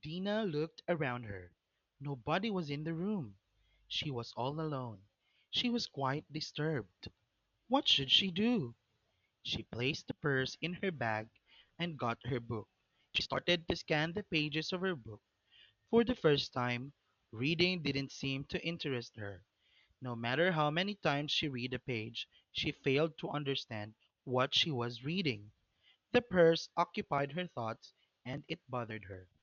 Dina looked around her. Nobody was in the room. She was all alone. She was quite disturbed. What should she do? She placed the purse in her bag and got her book. She started to scan the pages of her book. For the first time, reading didn't seem to interest her. No matter how many times she read a page, she failed to understand what she was reading. The purse occupied her thoughts and it bothered her.